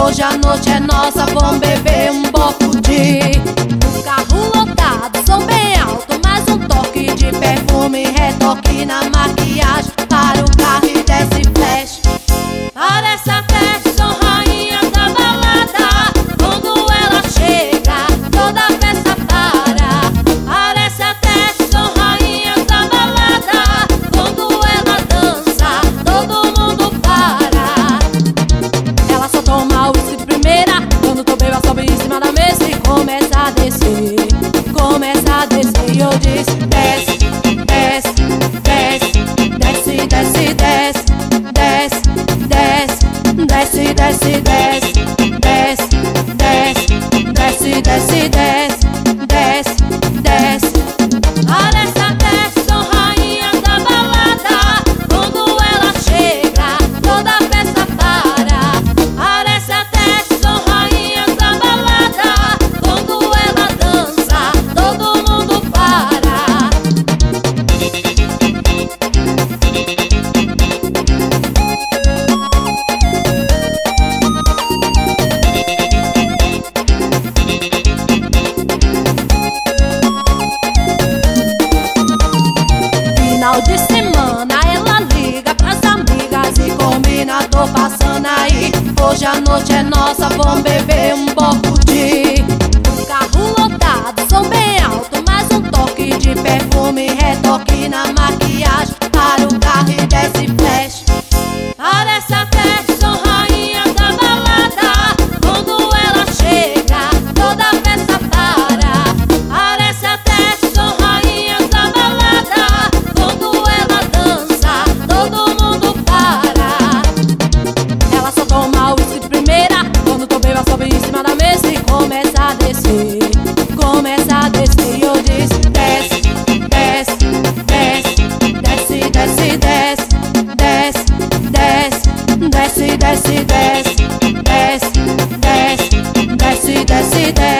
Hoje a noite é nossa, vamos beber um bocudi. O carro lotado, som bem alto, mais um toque de perfume, retoque na maquiagem. Para o carro e desce flash. Parece até que são rainhas da balada. Quando ela chega, toda a festa para. Parece até que são rainhas da balada. Quando ela dança, todo mundo para. Ela só toma uísque de primeira. Quando tô bêbada, sobe em cima da mesa e começa a descer. Começa a descer e eu disse: desce, desce, desce, desce, desce, desce, desce, desce, desce, desce, desce, desce, desce, desce, desce, desce, desce. Parece até que são rainhas da balada. Quando ela chega, toda a festa para. Parece até que são rainhas da balada. Quando ela dança, todo mundo para. Final de semana ela liga pras amigas e combina: tô passando aí, hoje a noite é nossa, vamos beber um bocudi. O carro lotado, som bem alto, mais um toque de perfume, retoque na maquiagem. Para o carro e desce flash. Parece até que são rainhas da balada. Quando ela chega, toda a festa para. Parece até que são rainhas da balada. Quando ela dança, todo mundo para. Ela só toma uísque de primeira. Quando tô bêbada, sobe em cima da mesa e começa a descer. Começa a descer e eu disse: desce, desce, desce, desce, desce, desce, desce, desce, desce, desce, desce, desce, desce, desce, desce, desce.